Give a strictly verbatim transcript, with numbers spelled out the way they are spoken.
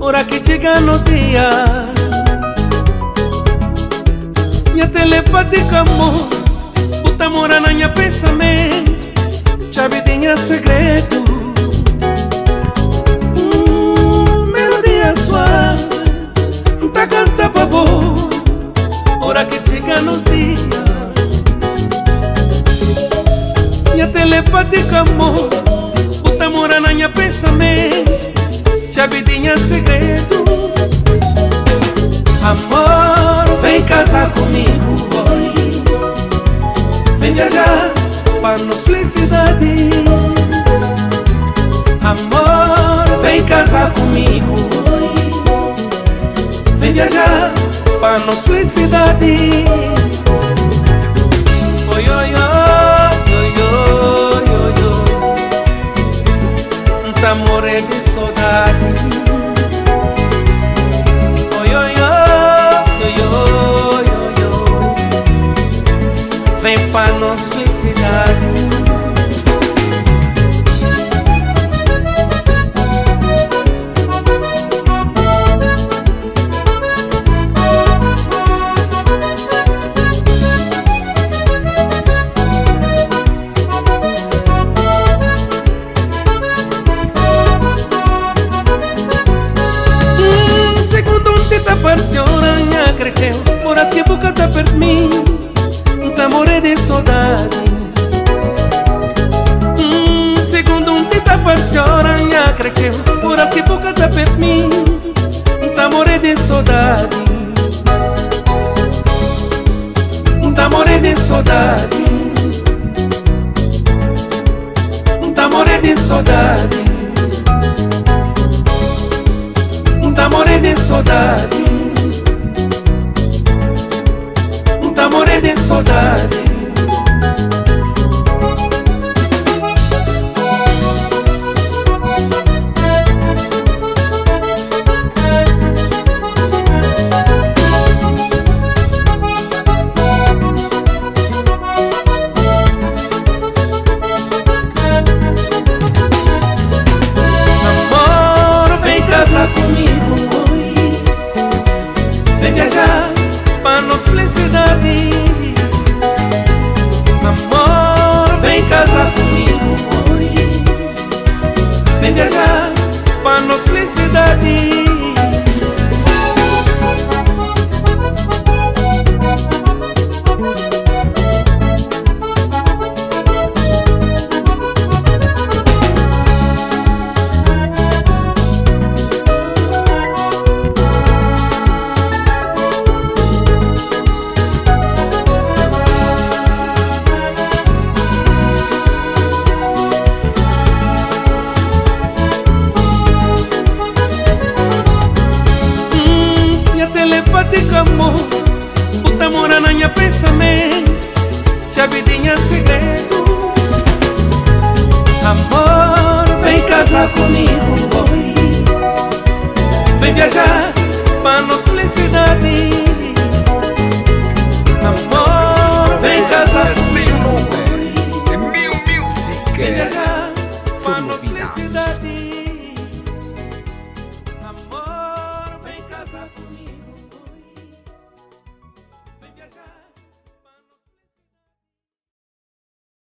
hora que chega no dia. Minha telepática amor, puta mora na minha pensamento. Chave tinha segredo. Hum, melodia suave, tá canta pra boa. Hora que chega nos dias. Minha telepática amor, puta mora na minha pensamento. Chave tinha segredo. Amor, vem casar comigo hoje. Vem viajar pra nos felicidade. Amor, vem casar comigo hoje. Vem viajar pra nos felicidade. Oi, oi, oi, oi, oi, oi, oi. Tá morrendo de saudade. Oi, oi, oi, oi, oi, oi. Vem pra nos felicidade. Pareceu aranha cresceu, horas que boca tá perto de mim. Tá morrendo de saudade. hum, Segundo um tita pareceu aranha cresceu, horas que boca tá perto de mim. Tá morrendo de saudade. Tá morrendo de saudade. Tá morrendo de saudade. Tá morrendo de saudade. Tá morrendo de saudade. Amor, vem casar comigo hoje. Vem viajar pra nos felicidade. Amor, vem casar comigo hoje. Vem viajar pra nos felicidade. Telepática amor, puta mora na minha pensamento. Chave tinha segredo. Amor, vem casar comigo hoje. Vem viajar pra nos felicidade.